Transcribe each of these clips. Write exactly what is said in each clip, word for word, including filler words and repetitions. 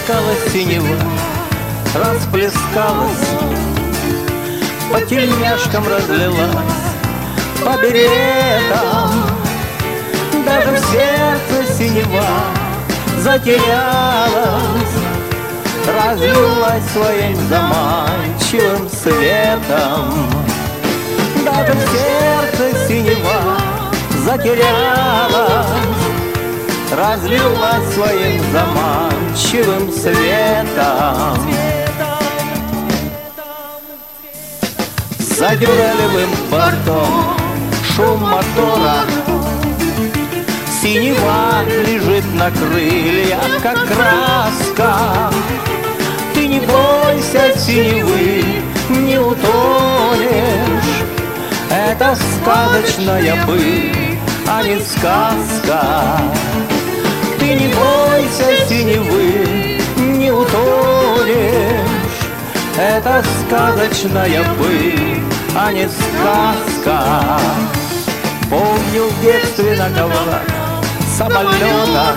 Расплескалась синева, расплескалась, по тельняшкам разлилась, по беретам. Даже в сердце синева затерялась, разлилась своим заманчивым светом. Даже в сердце синева затерялась, разлилась своим заманчивым светом. За дюралевым бортом шум мотора, синева лежит на крыльях, как краска. Ты не бойся синевы, не утонешь. Это сказочная быль, а не сказка. Ты не бойся синевы, не утонешь. Это сказочная быль, а не сказка. Помню в детстве на коврах самолета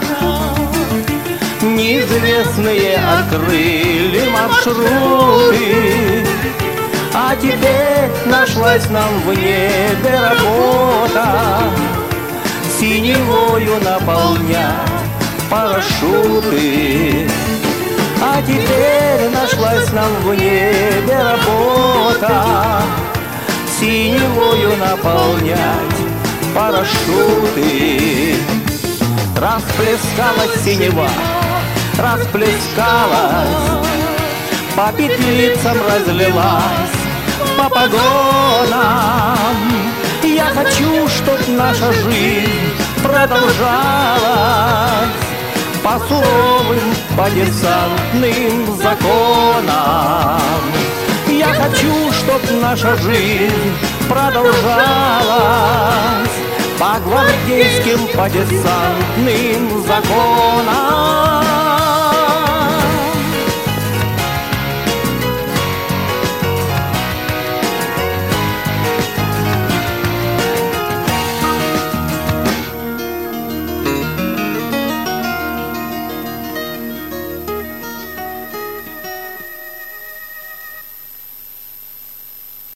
неизвестные открыли маршруты. А теперь нашлась нам в небе работа синевою наполнять парашюты. А теперь нашлась нам в небе работа синевою наполнять парашюты. Расплескалась синева, расплескалась, по петлицам разлилась, по погонам. Я хочу, чтоб наша жизнь продолжалась по суровым, по десантным законам. Я хочу, чтоб наша жизнь продолжалась по гвардейским, по десантным законам.